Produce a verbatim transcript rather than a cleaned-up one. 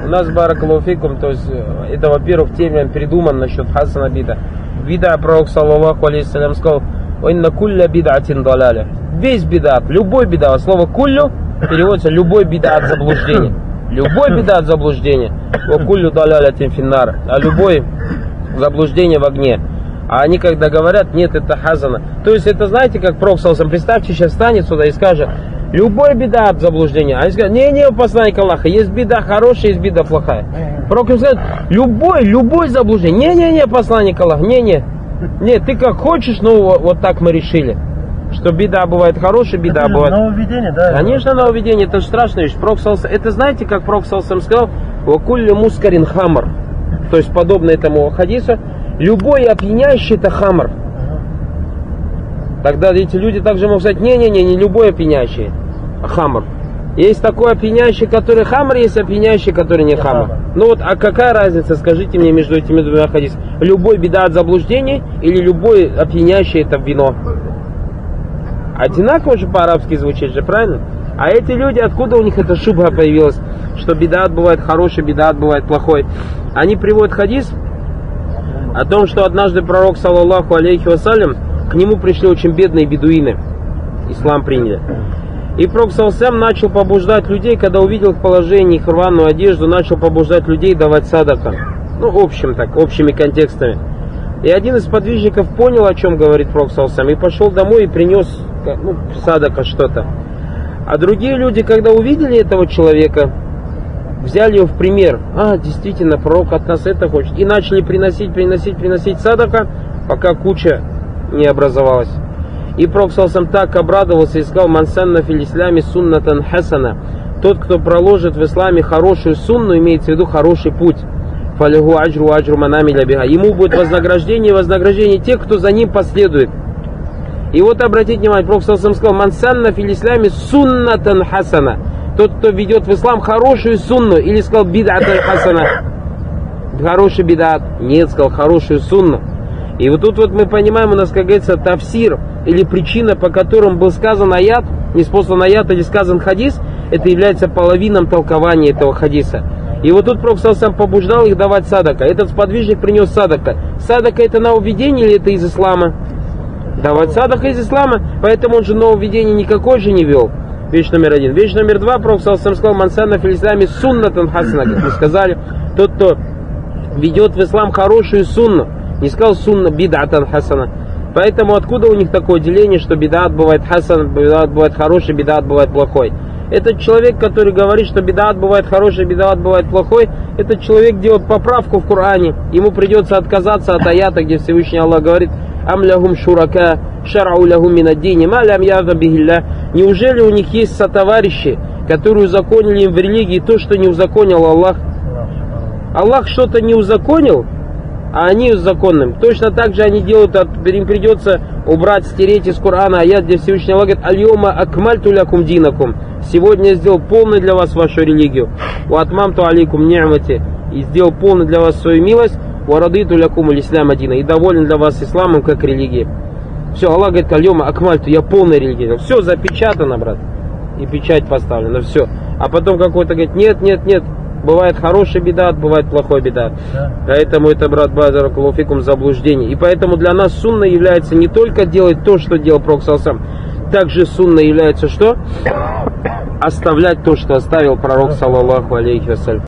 нас баракалуфикум, то есть это, во-первых, термин придуман насчет хасана бида. Бида, пророк саллаллаху алейхиссалям сказал: «Инна кулля бидатин далаля». Весь бидат, любой бидат, слово куллю переводится любой бидат заблуждение. Любой бидат заблуждение. О куллю далаля тин финнар. А любой заблуждение в огне. А они когда говорят, нет, это хазана. То есть это, знаете, как пророк саллаллаху, представьте, сейчас встанет сюда и скажет: любой беда от заблуждения. Они скажут: не-не, посланник Аллаха, есть беда хорошая, есть беда плохая. Пророк им скажет: любой, любой заблуждение. Не-не-не, посланник Аллаха, не-не. Нет, ты как хочешь, но вот, вот так мы решили. Что беда бывает хорошая, беда это бывает... Нововведение, да? Конечно, нововведение, это же страшная вещь. Пророк саллаллаху, это знаете, как пророк саллаллаху сказал: «Вакулли мускарин хамар». То есть подобно этому хадису, любой опьяняющий это хамар. Тогда эти люди также могут сказать: не-не-не, не любой опьяняющий, а хамар. Есть такой опьяняющий, который хамар, есть опьяняющий, который не хамар. Ну вот, а какая разница, скажите мне, между этими двумя хадисами? Любой беда от заблуждений или любой опьяняющий это вино? Одинаково же по-арабски звучит же, правильно? А эти люди, откуда у них эта шубха появилась, что бедат бывает хороший, бедат бывает плохой? Они приводят хадис о том, что однажды пророк, саллаллаху алейхи вассалям, к нему пришли очень бедные бедуины, ислам приняли. И пророк саллаллаху начал побуждать людей, когда увидел их положение, их рваную одежду, начал побуждать людей давать садака. Ну, общим так, общими контекстами. И один из подвижников понял, о чем говорит пророк саллаллаху, и пошел домой и принес, ну, садака что-то. А другие люди, когда увидели этого человека, взяли его в пример. А, действительно, пророк от нас это хочет. И начали приносить, приносить, приносить садака, пока куча не образовалась. И пророк саллаллаху так обрадовался и сказал: «Мансанна фил ислями суннатан хасана». Тот, кто проложит в исламе хорошую сунну, имеется в виду хороший путь. Фалиху аджру аджру манамиля биха. Ему будет вознаграждение, вознаграждение тех, кто за ним последует. И вот обратите внимание, пророк саллаллаху сказал: «Мансанна фил ислями суннатан хасана». Тот, кто ведет в ислам хорошую сунну, или сказал бидатан хасана. Хороший бидат. Нет, сказал хорошую сунну. И вот тут вот мы понимаем, у нас, как говорится, тафсир, или причина, по которым был сказан аят, не спослан аят, или сказан хадис, это является половином толкования этого хадиса. И вот тут пророк саллаллаху побуждал их давать садака. Этот сподвижник принес садака. Садака это нововведение или это из ислама? Давать садака из ислама, поэтому он же нововведение никакой же не вел. Вещь номер один. Вещь номер два, пророк саллаллаху сказал: «Мансанна фил ислами суннатан хасана», как мы сказали, тот, кто ведет в ислам хорошую сунну. Не сказал сунна бидатан хасана. Поэтому откуда у них такое деление, что бидат бывает хасан, бидат бывает хороший, бидат бывает плохой? Этот человек, который говорит, что бидат бывает хороший, бидат бывает плохой, этот человек делает поправку в Коране. Ему придется отказаться от аята, где Всевышний Аллах говорит: «Ам лахум шурака, шарау лахум минаддини, ма лям яза бихилля». Неужели у них есть сотоварищи, которые узаконили им в религии то, что не узаконил Аллах? Аллах что-то не узаконил, а они законным. Точно так же они делают, им придется убрать, стереть из Корана аят, где Всевышний Аллах говорит: «Аль-йома акмальту лякум динакум». Сегодня я сделал полной для вас вашу религию. «Ва атмамту алейкум ни'мати». И сделал полной для вас свою милость. «Ва радиту лякум аль-ислам адина». И доволен для вас исламом как религией. Все, Аллах говорит: «Аль-йома акмальту», я полная религия. Все запечатано, брат. И печать поставлена, все. А потом какой-то говорит: нет, нет, нет. Бывает хороший бидат, бывает плохой бидат. Да. Поэтому это, брат, баракалуфикум, заблуждение. И поэтому для нас сунна является не только делать то, что делал пророк саллаллаху, также сунна является что? Оставлять то, что оставил пророк саллаллаху алейхи вассалям.